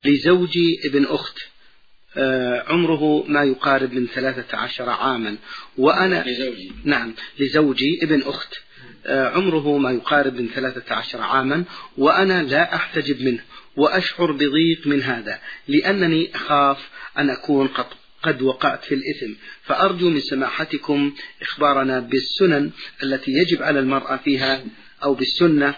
لزوجي ابن أخت عمره ما يقارب من 13 عاما، وأنا نعم لزوجي ابن أخت عمره ما يقارب من 13 عاما، وأنا لا أحتجب منه وأشعر بضيق من هذا، لأنني أخاف أن أكون قد وقعت في الإثم، فأرجو من سماحتكم إخبارنا بالسنن التي يجب على المرأة فيها، أو بالسنة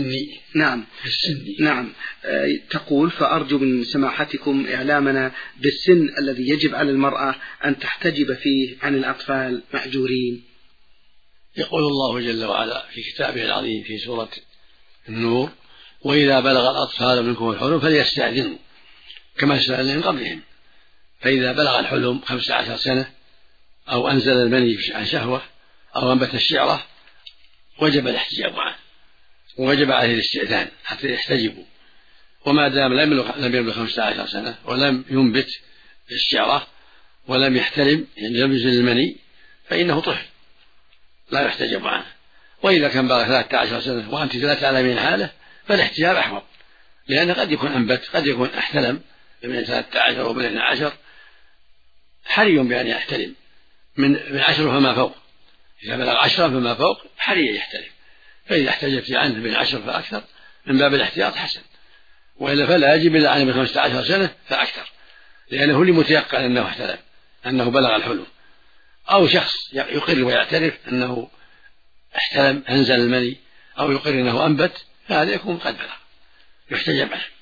نعم تقول فأرجو من سماحتكم إعلامنا بالسن الذي يجب على المرأة أن تحتجب فيه عن الأطفال مأجورين. يقول الله جل وعلا في كتابه العظيم في سورة النور: وإذا بلغ الأطفال منكم الحلم فليستأذنوا كما استأذن من قبلهم، فإذا بلغ الحلم 15 سنة أو أنزل المني عن شهوة أو أنبت الشعرة وجب الاحتجاب عنه، ووجب عليه الاستئذان حتى يحتجبوا. وما دام لم يبلغ 15 سنة ولم ينبت الشعرة ولم يحتلم يعني لم ينزل المني فإنه طفل لا يحتجب عنه. وإذا كان بلغ 13 سنة وأنت لا تعلمين حاله فالاحتجاب أحوط، لأنه قد يكون أنبت قد يكون احتلم من 13 أو من 12، حري بأن يحتلم من 10 فما فوق. إذا بلغ 10 فما فوق حري يحتلم، فإذا احتجبت عنه من 10 فأكثر من باب الاحتياط حسن، وإلا فلا يجب إلا عنه من 15 سنة فأكثر، لأنه لمتيقن أنه احتلم أنه بلغ الحلم. أو شخص يقر ويعترف أنه احتلم أنزل المني، أو يقر أنه أنبت، فهذا يكون قد بلغ يحتجب عنه.